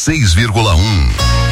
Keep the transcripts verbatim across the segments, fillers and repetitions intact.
seis vírgula um.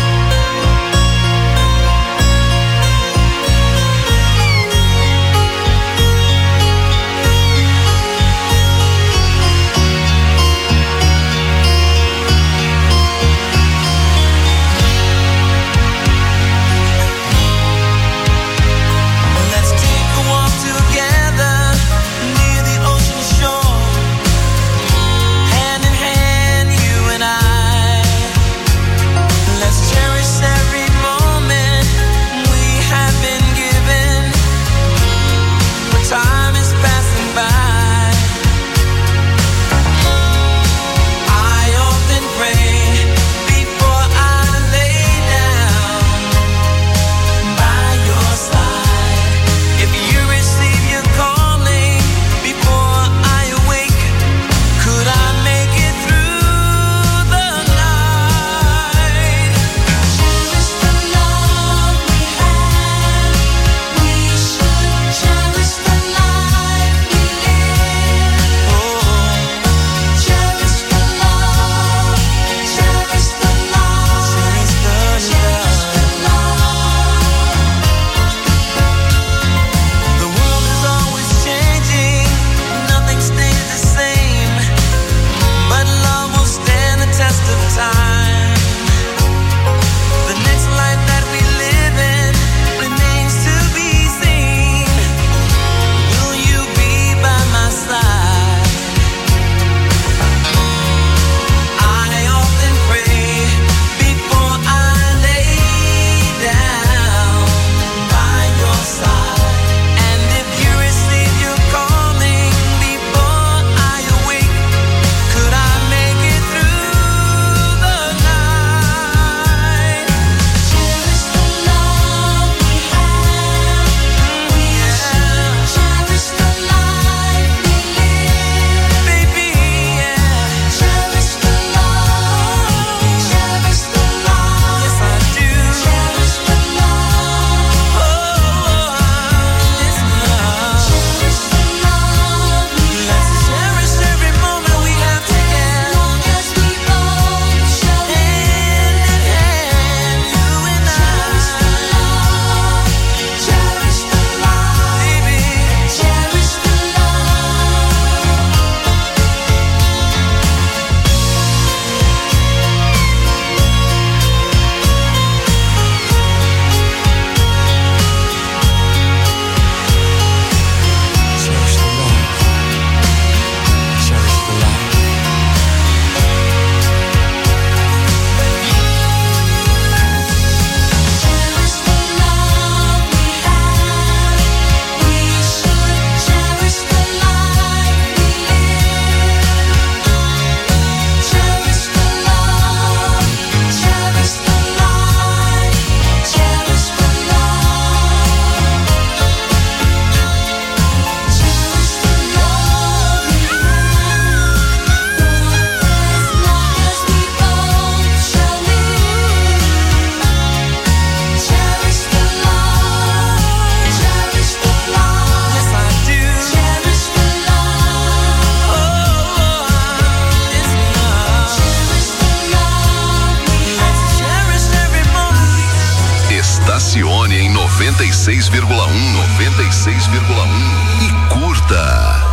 Estacione em noventa e seis vírgula um, noventa e seis vírgula um e curta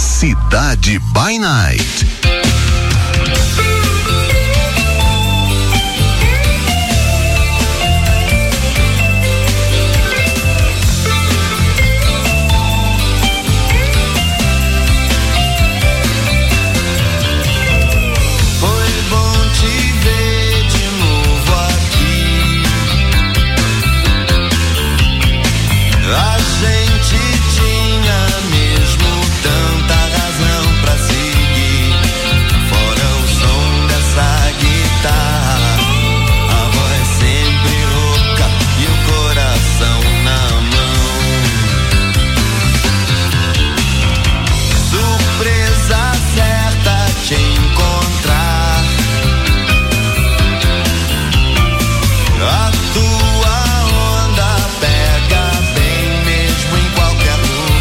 Cidade by Night. A tua onda pega bem mesmo em qualquer lugar.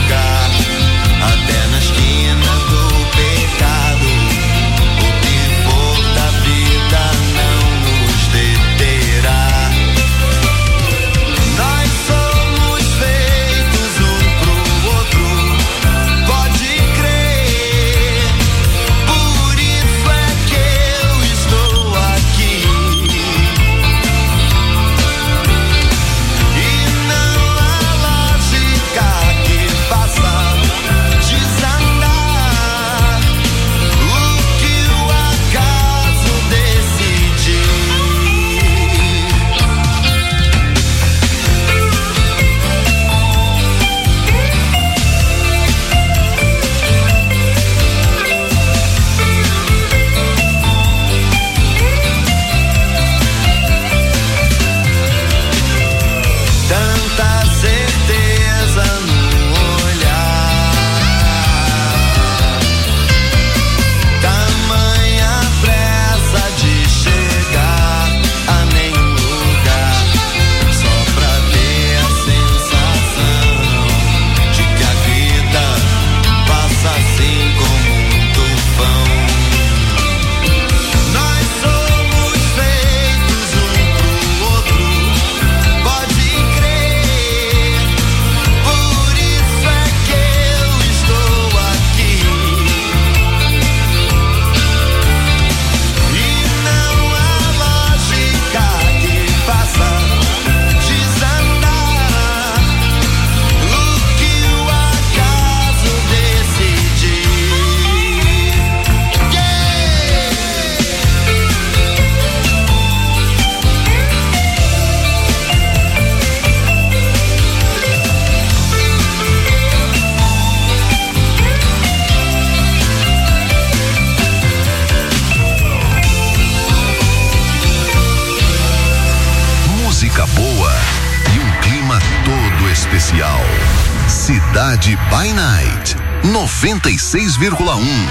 boa e um clima todo especial. Cidade by Night noventa e seis vírgula um.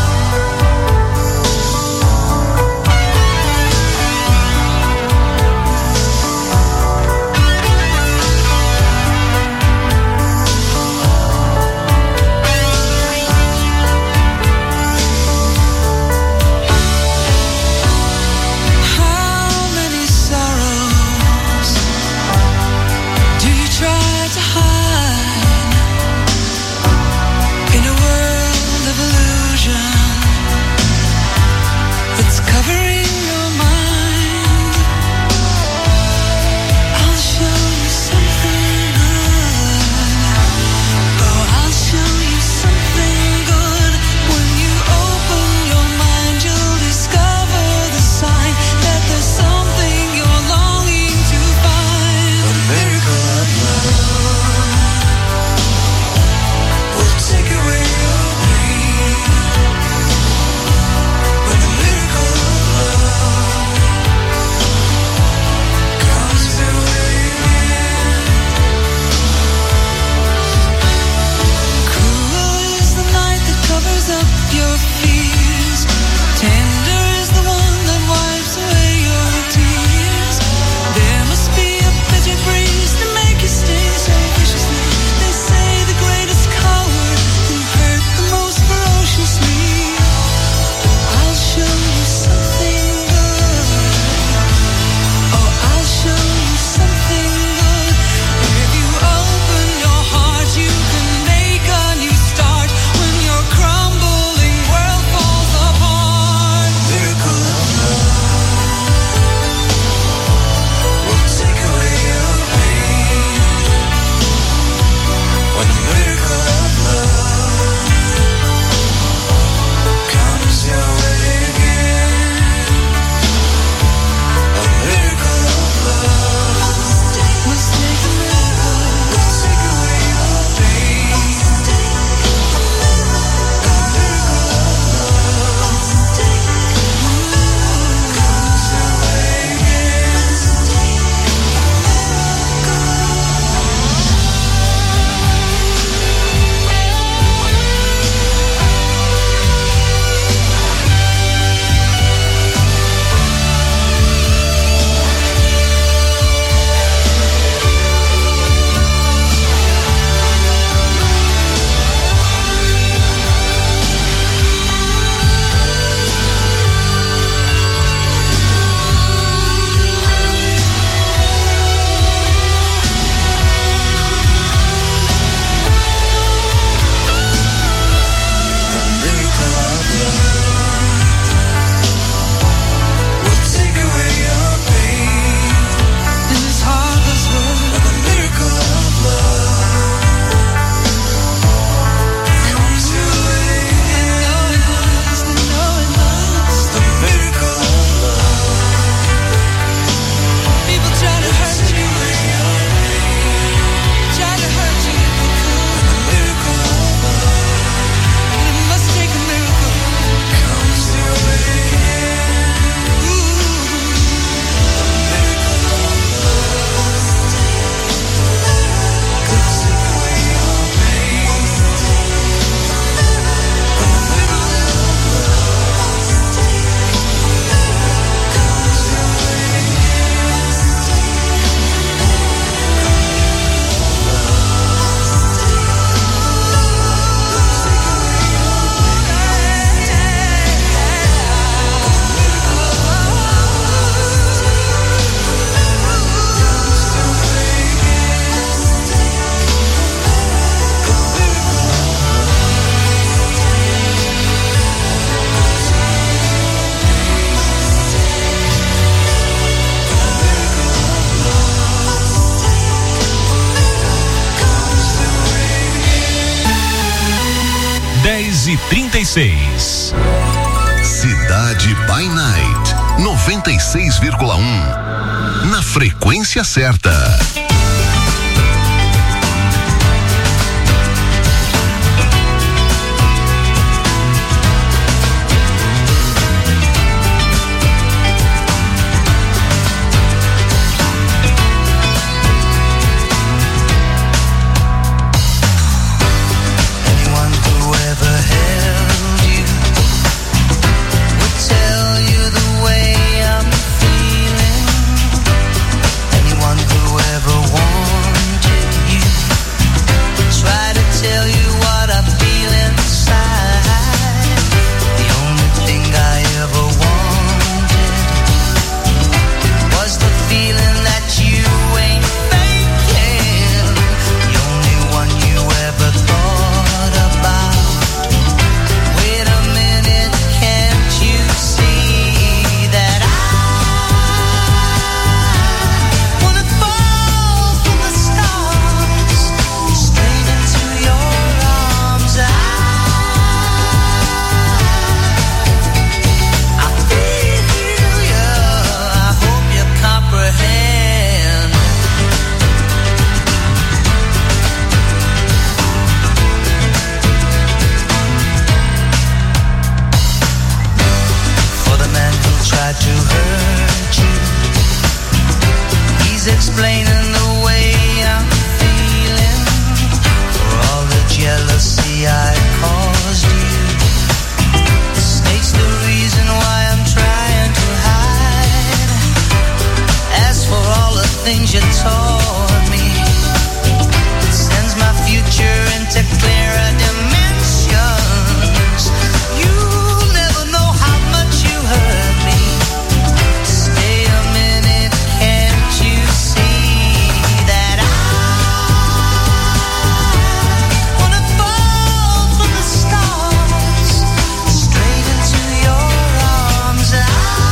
dez e trinta e seis. Cidade by Night noventa e seis vírgula um. Na frequência certa. things you taught me. It sends my future into clearer dimensions. You'll never know how much you hurt me. Stay a minute, can't you see that I wanna fall from the stars straight into your arms? I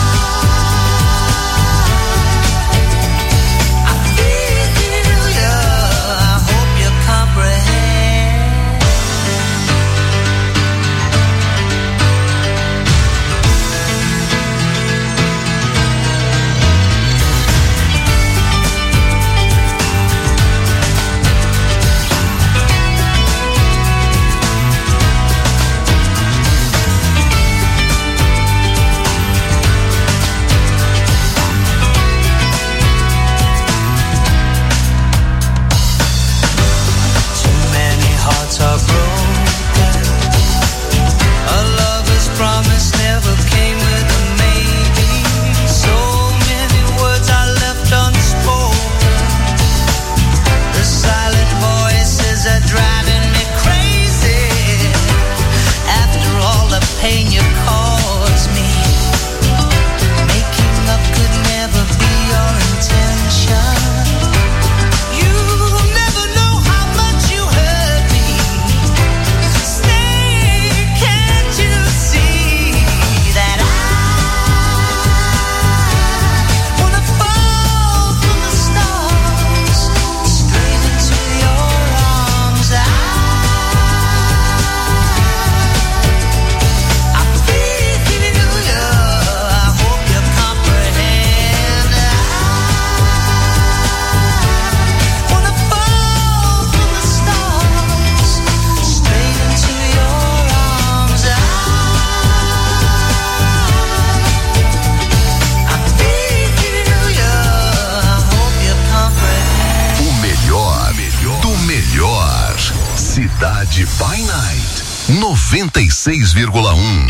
Cidade by Night noventa e seis vírgula um.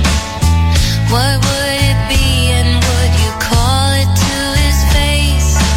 What would it be and would you call it to his face?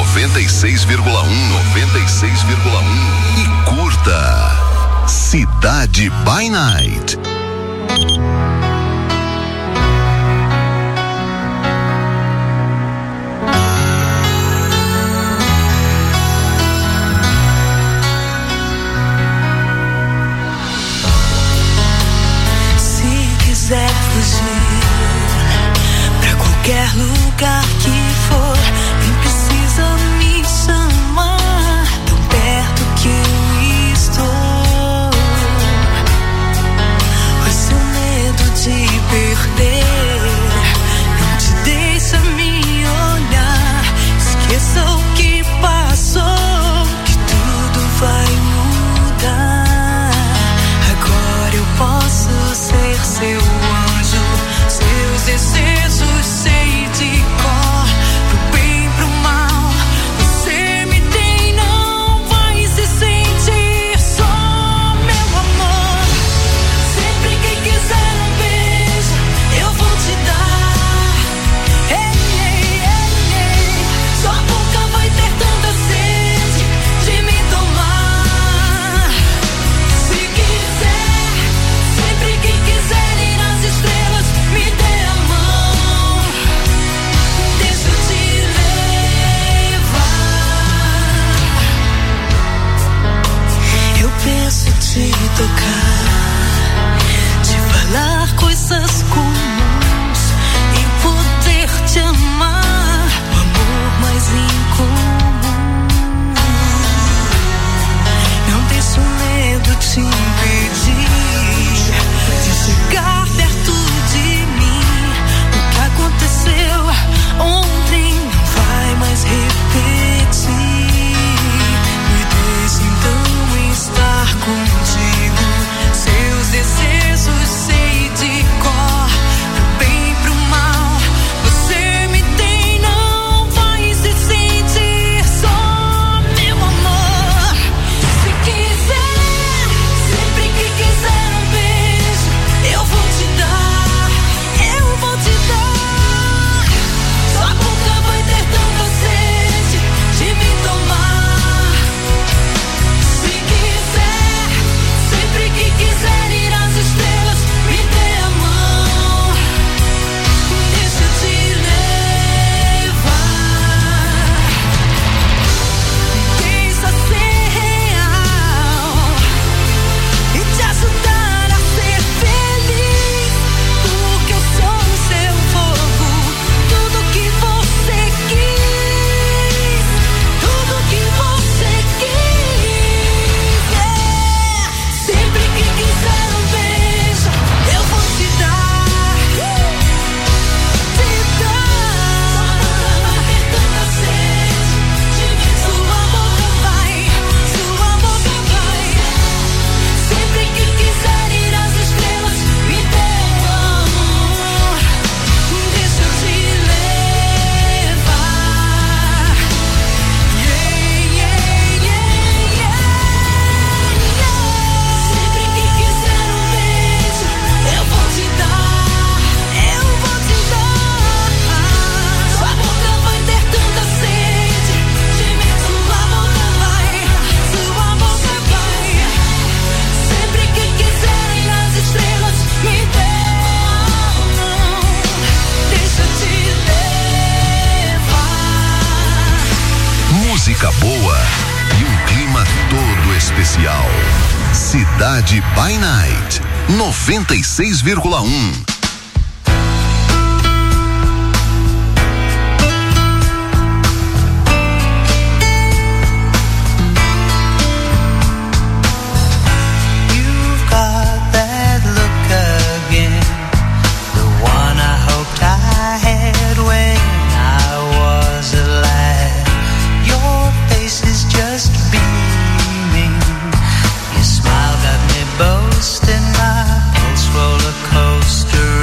noventa e seis vírgula um, noventa e seis vírgula um e curta Cidade by Night. Se quiser fugir pra qualquer lugar que for, nem precisa me chamar, tão perto que eu estou. O seu medo de perder não te deixa me olhar. Esqueça o que passou, que tudo vai mudar. Agora eu posso ser seu anjo, seus desejos sei de cor, pro bem, pro mal. Você me tem, não vai se sentir só, meu amor. Sempre que quiser um beijo, eu vou te dar. Ei, ei, ei, ei. Sua boca vai ter tanta sede de me tomar. Se quiser, sempre que quiser ir nas estrelas, me dê a mão. Deixa eu te levar. Eu penso te tocar, te falar coisas comuns e poder te amar, o amor mais incomum. Não deixe o medo te impedir de chegar perto de mim. O que aconteceu ontem não vai mais repetir. Me deixe então estar contigo. Seus desejos sei de cor, pro bem, pro mal. Você me tem, não vai se sentir só, meu amor. Se quiser, sempre que quiser um beijo, eu vou te dar, eu vou te dar. Sua boca vai ter tanta sede de me tomar. Se quiser, sempre que quiser ir às estrelas, me dê a mão. Deixa eu te levar. Deixa ser real e te ajudar a ser feliz, porque eu sou o seu fogo. Tudo que você quis, tudo que você quis. É. Sempre que quiser um beijo, eu vou te dar, te dar. Sua boca vai, sua boca vai. Sempre que quiser ir às estrelas, me dê a mão. Deixa eu te levar. Yeah, yeah, yeah, yeah. Sempre que quiser um beijo, eu vou te dar, eu vou te dar. Sua boca vai ter tanta sede de mim. Sua boca vai, sua boca vai. Sempre que quiser ir às estrelas, me dê a mão. Deixa eu te levar. Música boa e um clima todo especial. Cidade by Night, noventa e seis vírgula um. You've got that look again, the one I hoped I had when I was alive. Your face is just beaming, your smile got me boasting, my pulse roller coaster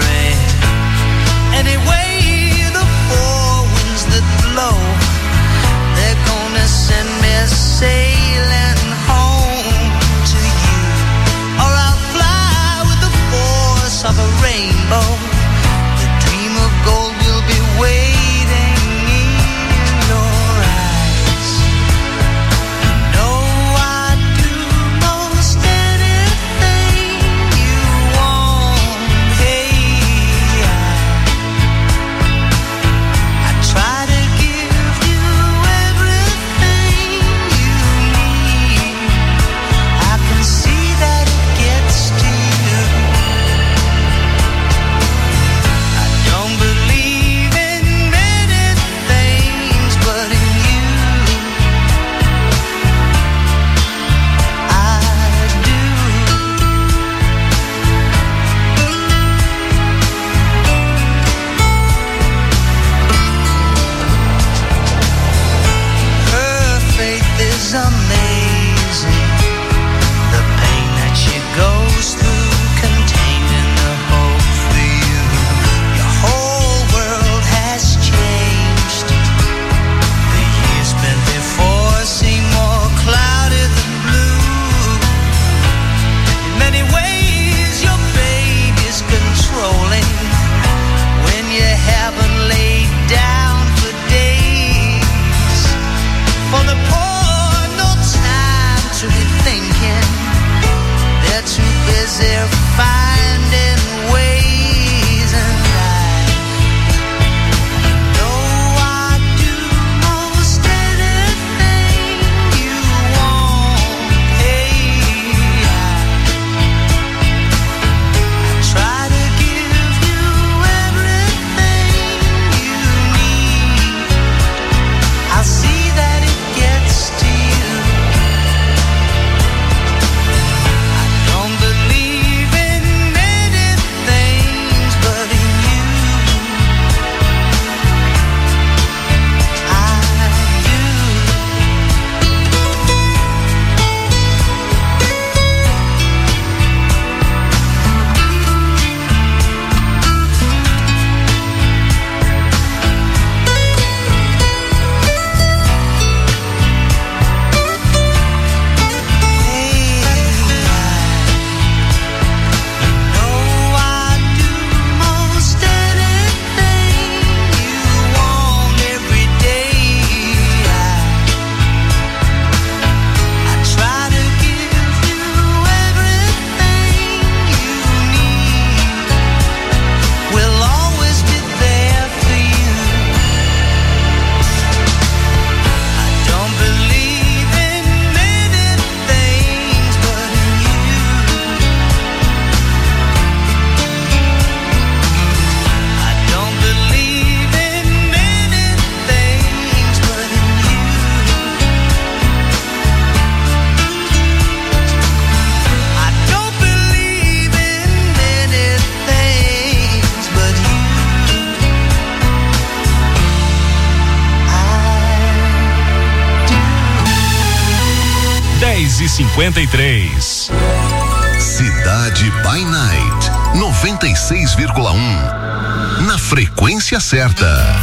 e cinquenta e três. Cidade by Night noventa e seis vírgula um. Na frequência certa.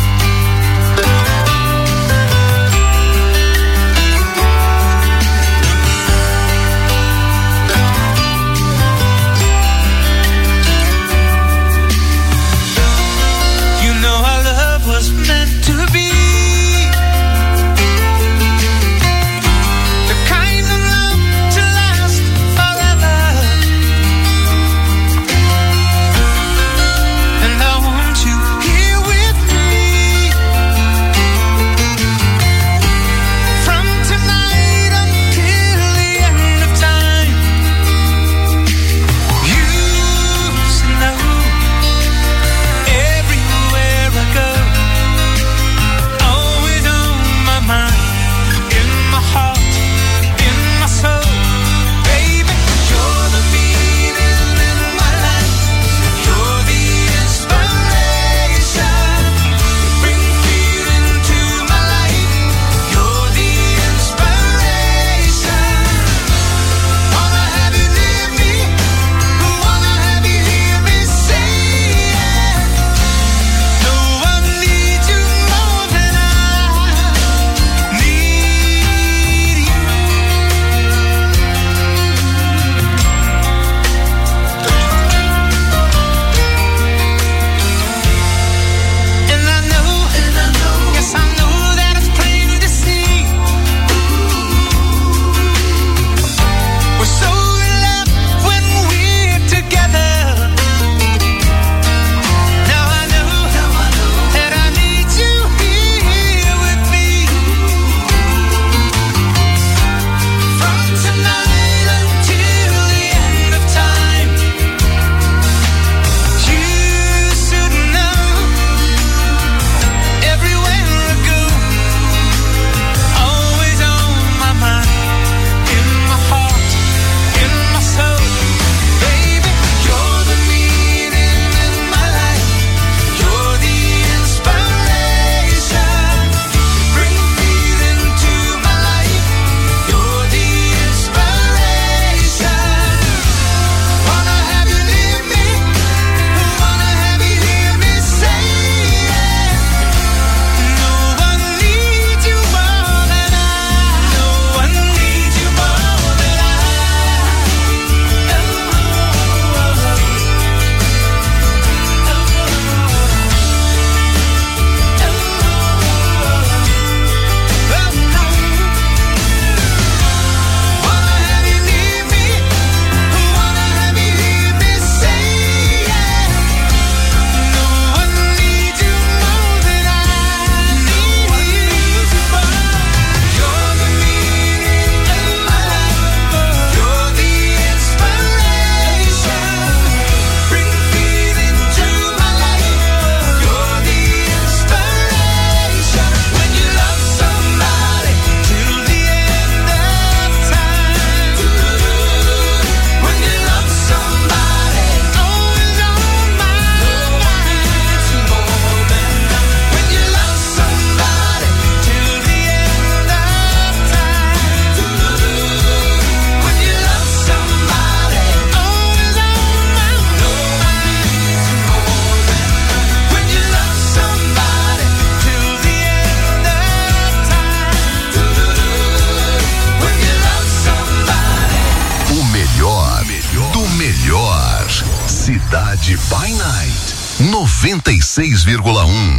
Cidade by Night noventa e seis vírgula um.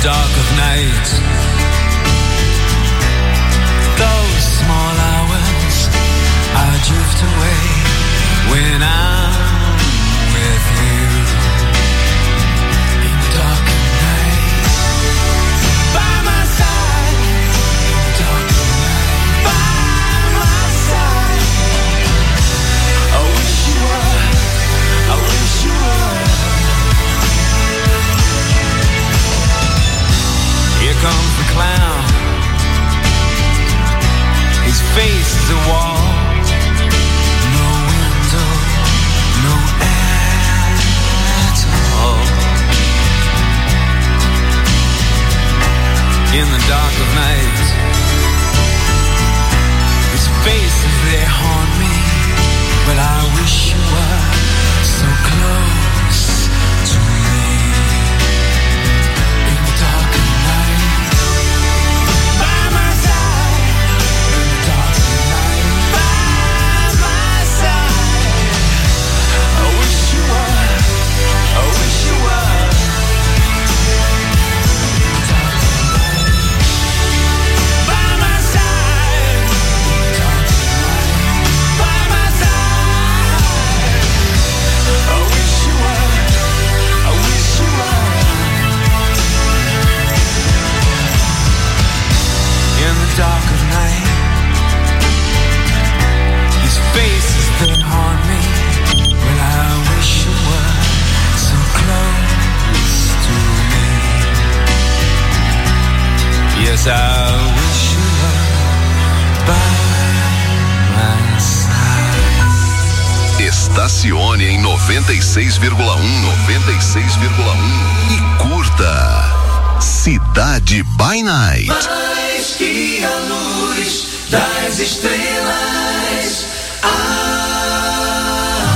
dark of night, those small hours I drift away when I'm with you. In the dark of night, by my side. In the dark of night, by my side. I wish you were, I wish you were. Here comes the clown. His face is a wall. No window, no air at all. In the dark of night, his faces, they haunt me. But I wish you were so close to me. In the dark of night, by my side. In the dark of night, by my side. I wish you were, I wish you were. In the dark of night, by my side. In the dark of night, by my side. I wish you were, I wish you were. In the dark of night, his faces, they haunt me. Well, I wish you were so close to me. Yes, I wish you were by my side. Estacione em noventa e seis vírgula um, noventa e seis vírgula um e curta Cidade by Night. Mais que a luz das estrelas. Ah,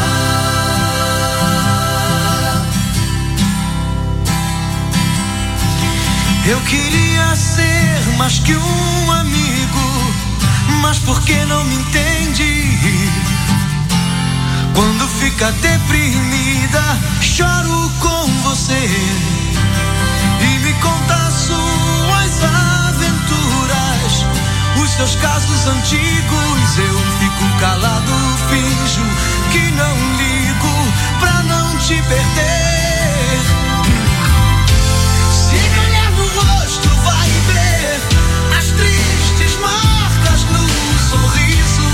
eu queria ser mais que um amigo, mas por que não me entende? Quando fica deprimida, choro com você e me conta suas aventuras, os seus casos antigos. Eu fico calado, finjo que não ligo pra não te perder. Se me olhar no rosto, vai ver as tristes marcas no sorriso.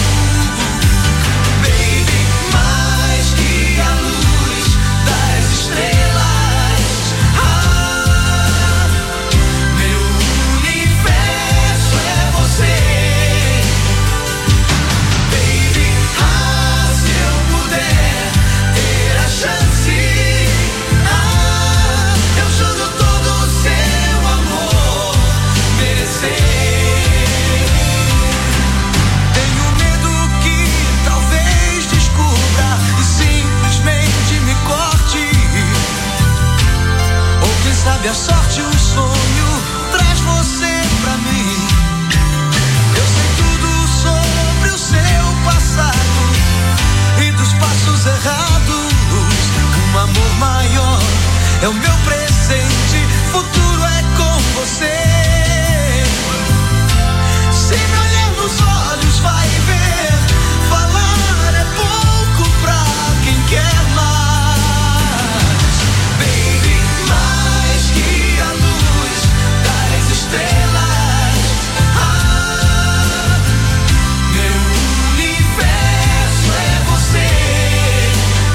Baby, mais que a luz das estrelas. Ah, meu universo é você. Baby, ah, se eu puder ter a chance, ah, eu juro todo o seu amor merecer. Tenho medo que talvez descubra e simplesmente me corte. Ou quem sabe a sorte, um sonho traz você pra mim. Eu sei tudo sobre o seu passado e dos passos errados. Um amor maior é o meu presente, futuro é com você. Se me olhar nos olhos, vai ver. Falar é pouco pra quem quer mais. Baby, mais que a luz das estrelas. Ah, meu universo é você.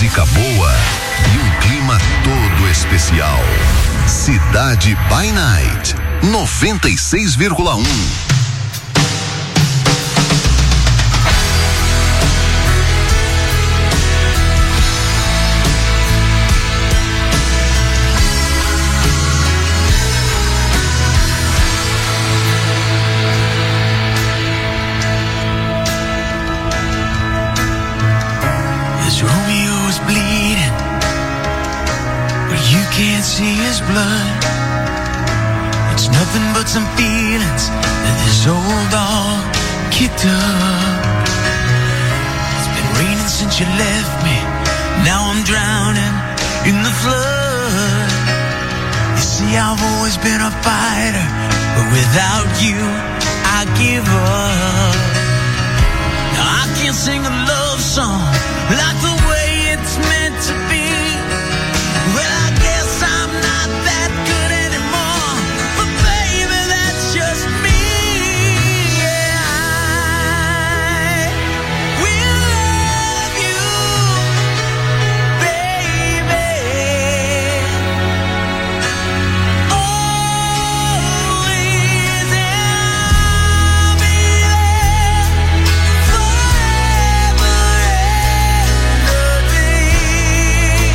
música boa e um clima todo especial. Cidade by Night, noventa e seis vírgula um. Can't see his blood. It's nothing but some feelings that this old dog kicked up. It's been raining since you left me. Now I'm drowning in the flood. You see, I've always been a fighter, but without you, I give up. Now I can't sing a love song like the way it's meant to be. Well, I guess I'm not that good anymore, but baby, that's just me. Yeah, I will love you, baby, always, and I'll be there forever and a day.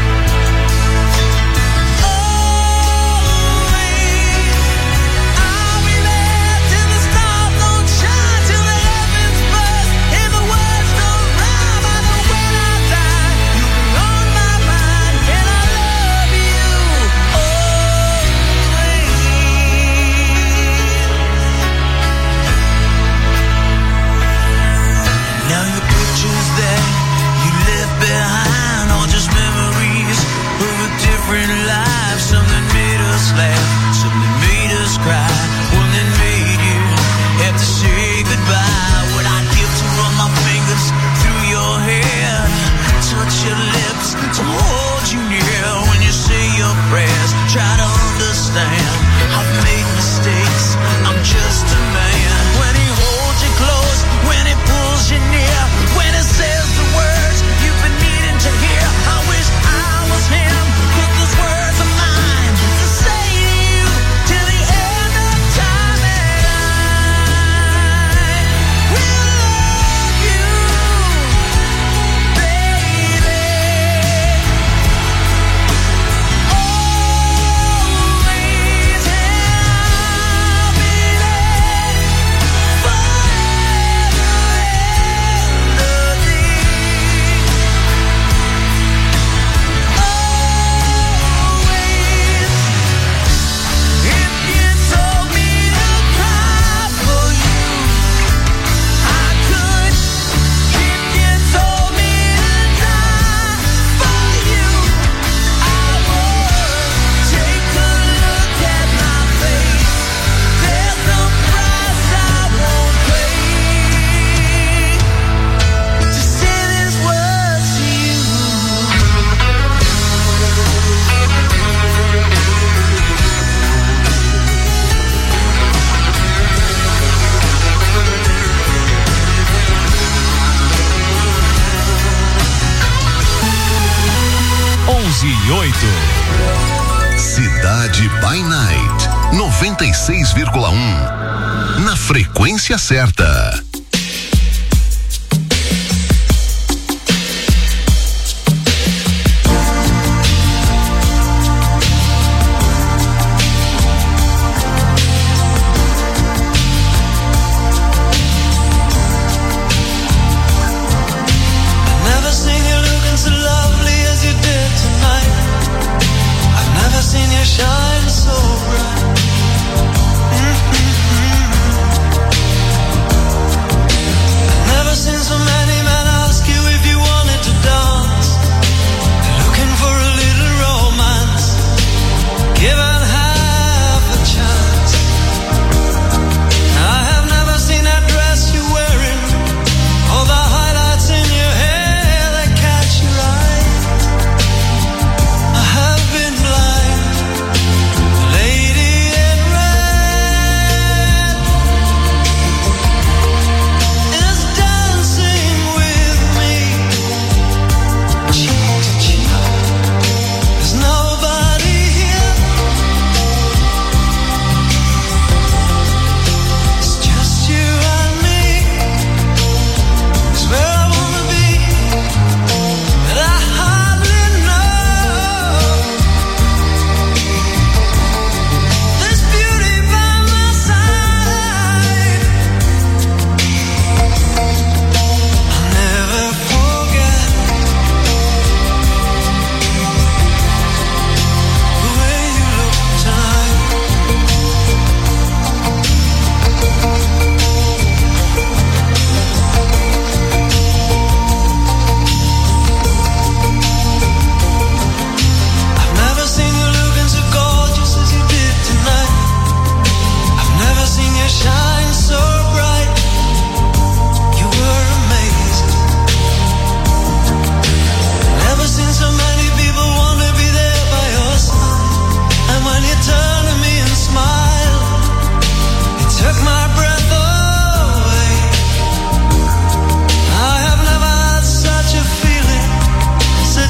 Life, something made us laugh, something made us cry, one that made you have to say goodbye. What I'd give to run my fingers through your hair, touch your lips, to hold you near when you say your prayers. Try to understand, I've made mistakes, I'm just a man. When he holds you close, when he pulls you near, when he says the words you've been needing to hear, I wish I was him. Those words are mine to say to you till the end of time, and I will love you, baby, always, and I'll be there forever and a day. onze e oito. Cidade by Night, noventa e seis vírgula um. Na frequência certa. Shine so bright. Mm-hmm.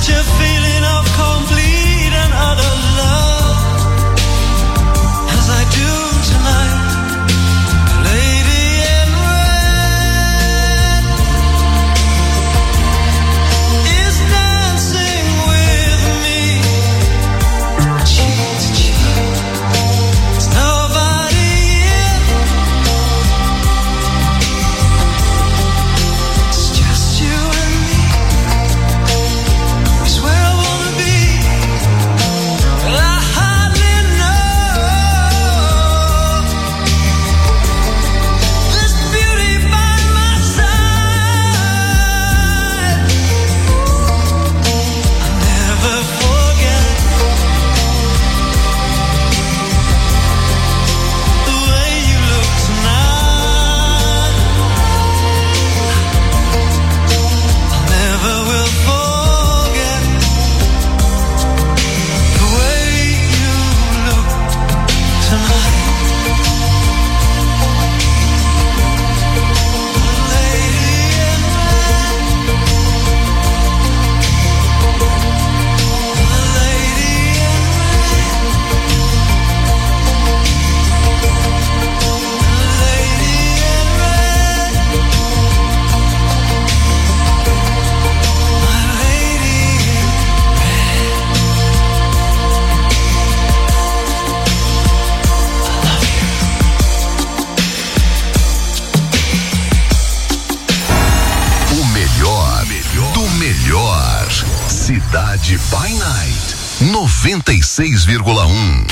Cidade by Night noventa e seis vírgula um.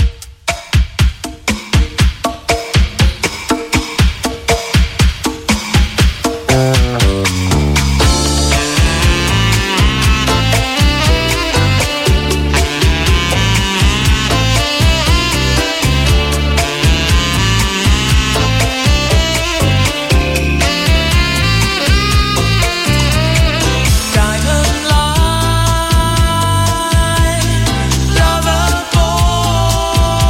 Diamond line, lover boy.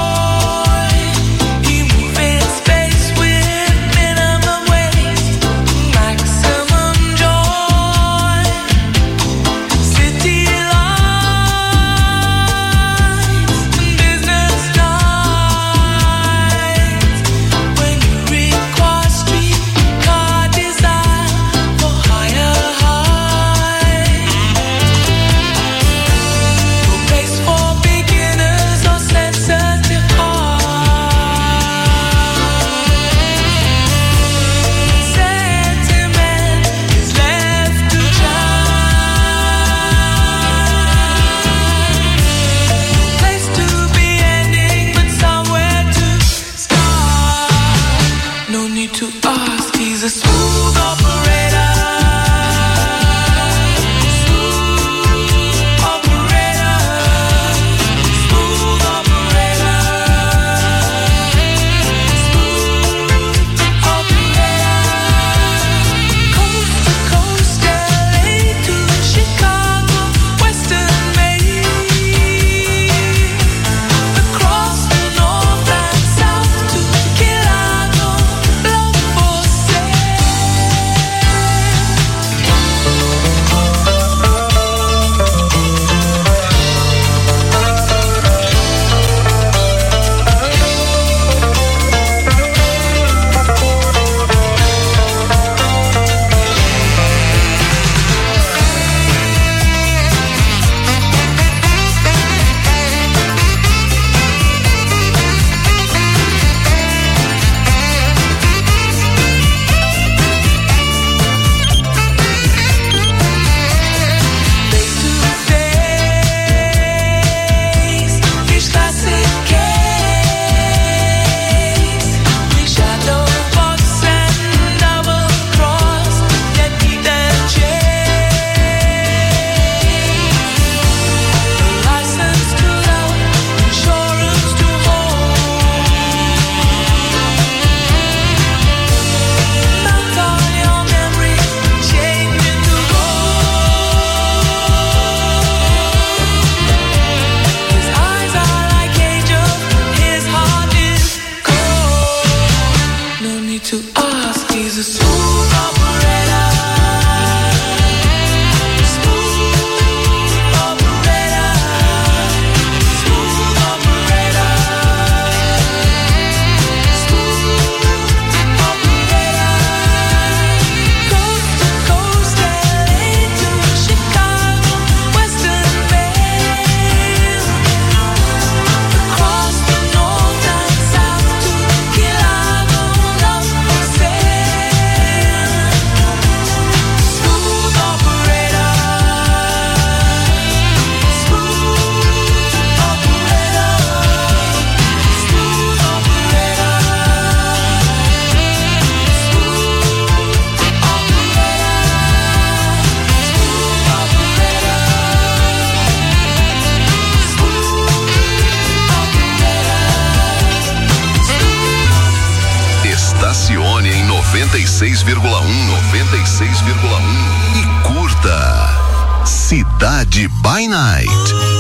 seis vírgula um, noventa e seis vírgula um e curta Cidade by Night.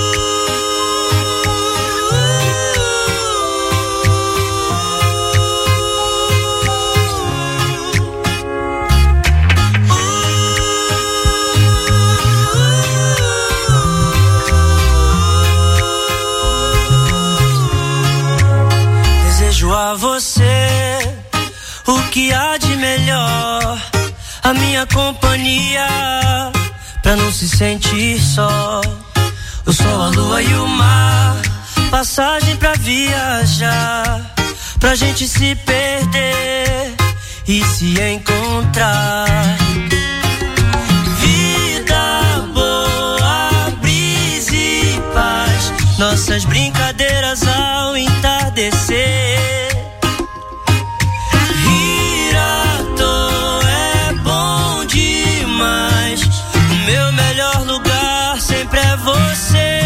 A você o que há de melhor, a minha companhia pra não se sentir só. O sol, a lua e o mar, passagem pra viajar, pra gente se perder e se encontrar. Vida boa, brisa e paz, nossas brincadeiras ao entardecer. Meu melhor lugar sempre é você.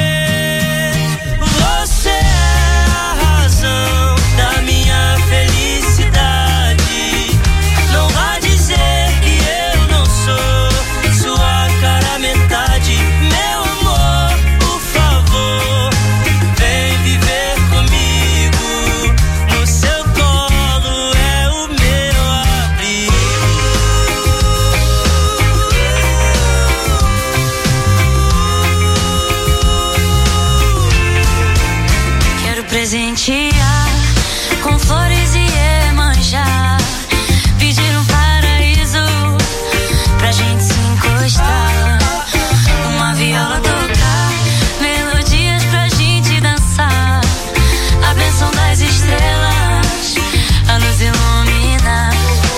Você é a razão da minha felicidade. Não vá dizer que eu não sou sua cara metade. Meu amor, por favor, vem viver comigo. No seu colo é o meu abrigo. Presentear com flores e Iemanjá, pedir um paraíso pra gente se encostar, uma viola tocar, melodias pra gente dançar, a bênção das estrelas a nos iluminar.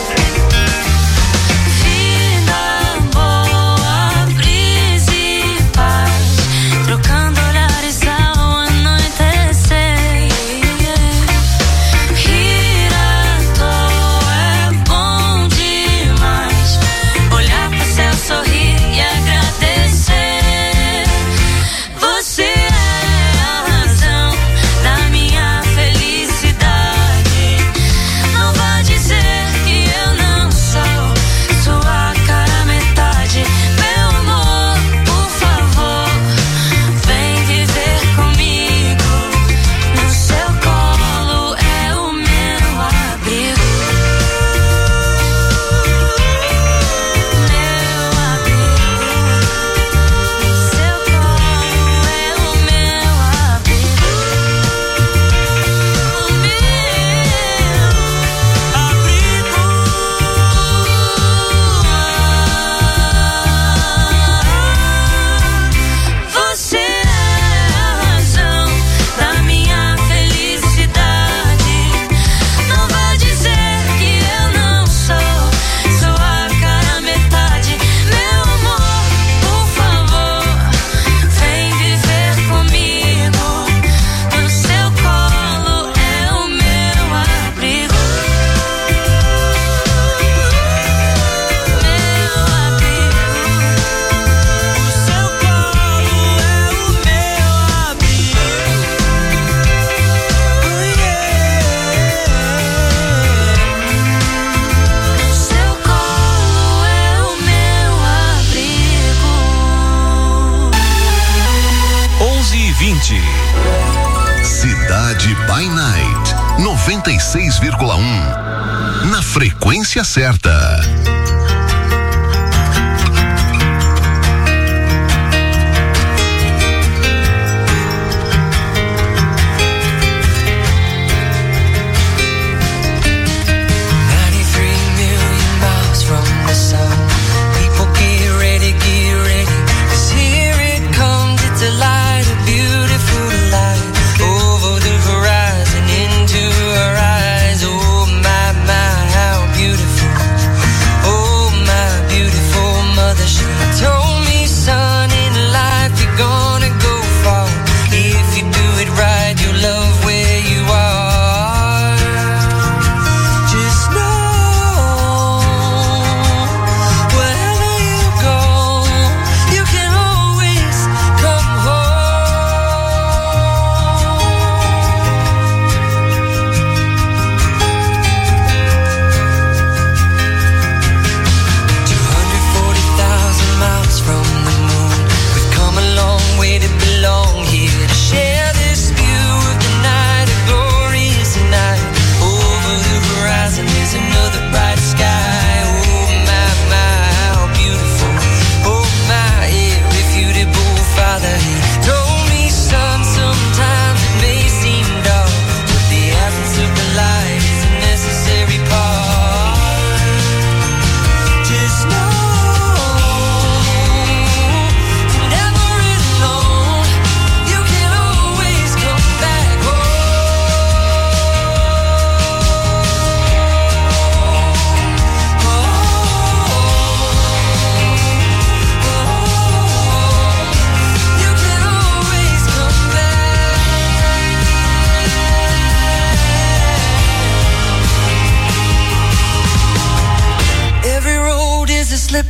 Vida boa, brisa e paz, trocando olhares ao anoitecer. Cidade by Night, noventa e seis vírgula um, na frequência certa. Into her eyes, oh my, my, how beautiful. Oh,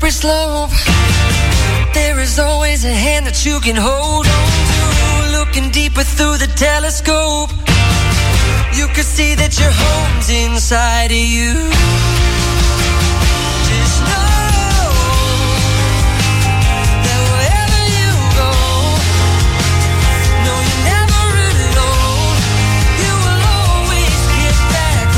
slippery slope. There is always a hand that you can hold on to. Looking deeper through the telescope, you can see that your home's inside of you. Just know that wherever you go, no, you're never alone. You will always get back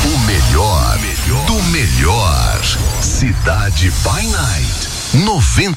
Cidade by Night noventa